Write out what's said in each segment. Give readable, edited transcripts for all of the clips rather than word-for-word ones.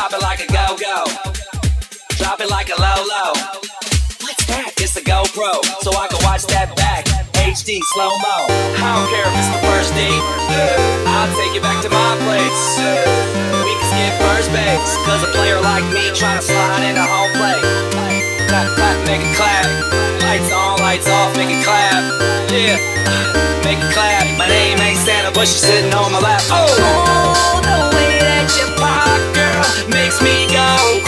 Drop it like a go-go. Drop it like a low-low. What's that? It's a GoPro, so I can watch that back. HD, slow-mo. I don't care if it's the first date. I'll take you back to my place. We can skip first base, cause a player like me tryna slide into home plate. Clap, clap, make it clap. Lights on, lights off, make it clap. Yeah, make it clap. My name ain't Santa, but she's sitting on my lap. Oh, the way that you pop, girl, makes me go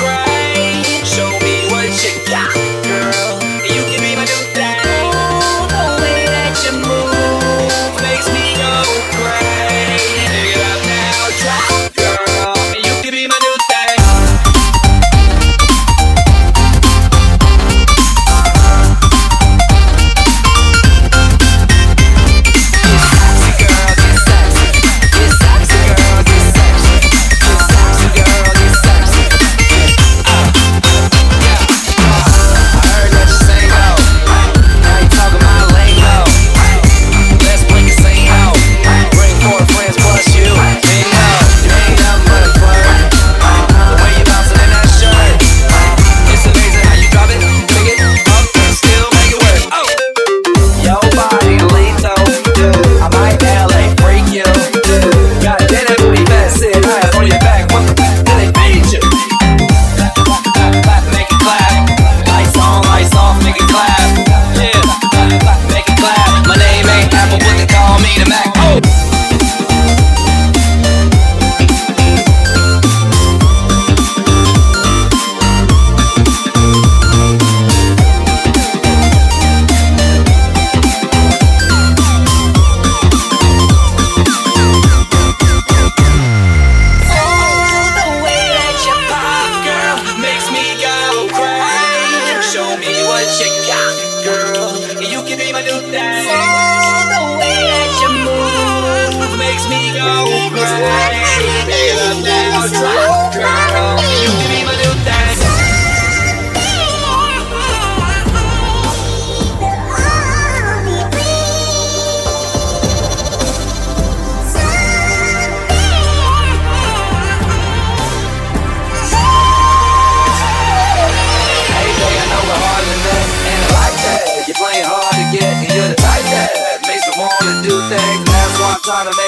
crazy. Show me what you got, girl. You can be my new thing. Oh, the way that you move makes me go crazy. Pick it up now, drop, girl. You can be my new thing. Trying to